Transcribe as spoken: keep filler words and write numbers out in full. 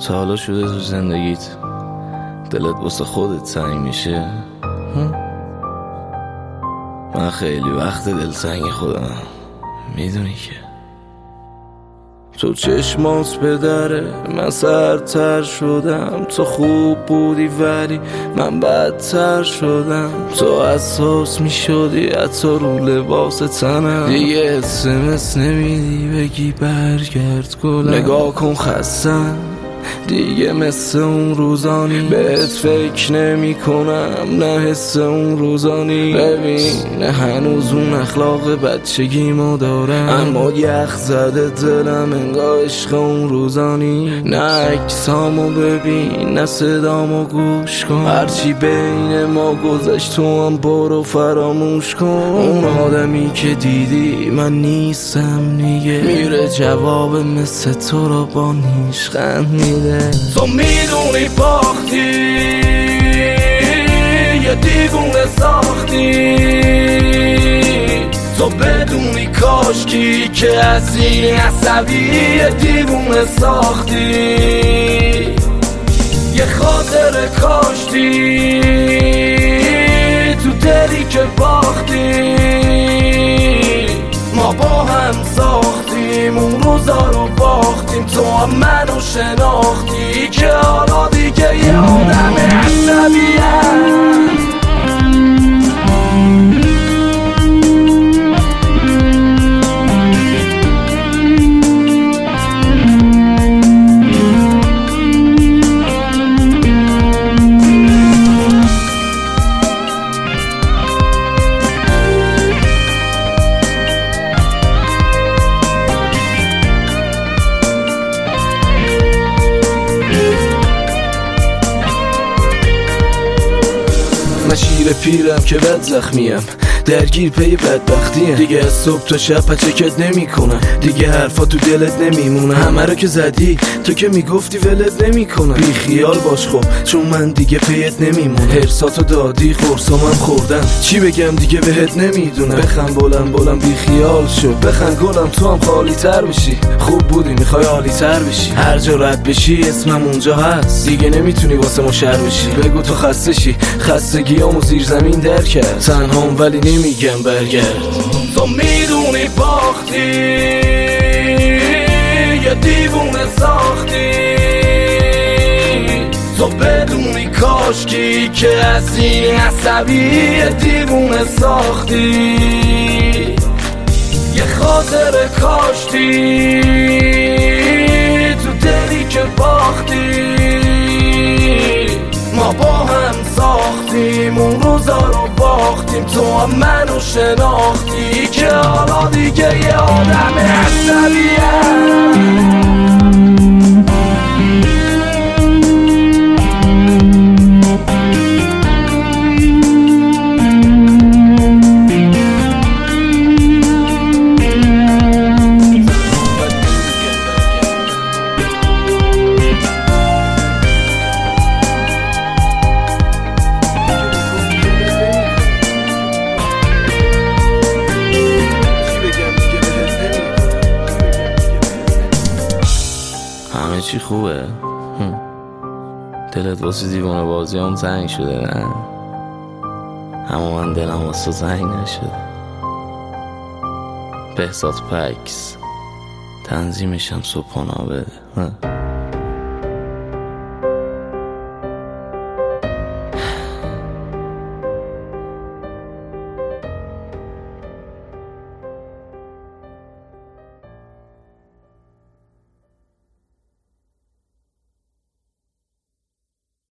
تا حالا شده تو زندگیت دلت واسه خودت تنگ میشه؟ من خیلی وقت دلتنگ خودم، میدونی که تو چشمات به دره من سرتر شدم. تو خوب بودی ولی من بدتر شدم. تو حساس می شدی حتی رو لباس تنم. دیگه اسمس نمیدی بگی برگرد گلم. نگاه کن خستم دیگه مثل اون روزانی. بهت فکر نمی کنم نه حس اون روزانی. ببین هنوز اون اخلاق بچگیمو دارم، اما یخ زده دلم انگار عشق اون روزانی. نه عکسامو ببین نه صدامو گوش کن، هرچی بین ما گذشت تو هم برو فراموش کن. اون آدمی که دیدی من نیستم دیگه، میره جواب مثل تو رو با نیشخند میده. تو میدونی باختی یه دیوونه ساختی. تو بدونی کاشکی که از این عصبی یه دیوونه ساختی. یه خاطر کاشتی تو دلی که باختی. ما با هم ساختیم اون روزا رو باختیم. تو هم منو شناختی که حالا دیگه یه آدم عصبیم. من شیر پیرم که بد زخمیم، درگیر پی بدبختیم. دیگه از صبح تا شب پچکت نمی کنم، دیگه حرفا تو دلت نمیمونه. همه رو که زدی تو که میگفتی ولت نمی کنم. بی خیال باش خب چون من دیگه پیت نمیمونه. هرساتو دادی خورسامم خوردم، چی بگم دیگه بهت نمیدونم. بخن بولم بولم بی خیال شو، بخن گلم تو هم خالی تر بشی. خوب بودی میخوای عالی تر بشی، هر جا رد بشی اسمم اونجا هست. دیگه نمیتونی واسه ما شر بشی، بگو تو خسته شی. خستگیامو زیر زمین در کرد، تنهام ولی نمیگم برگرد. تو میدونی باختی یه دیوونه ساختی. تو بدونی کاشکی که از این عصبی یه دیوونه ساختی. یه خاطر کاشتی تو دلی که باختی. ما با هم ساختیم اون روزا رو باختیم. تو هم منو شناختی که حالا دیگه یه آدم عصبیم. همه چی خوبه؟ دلت واسه دیوانه بازی هم تنگ شده نه؟ اما من دلم واسه تنگ نشده. بهزاد پکس تنظیمشم صبحانا بده.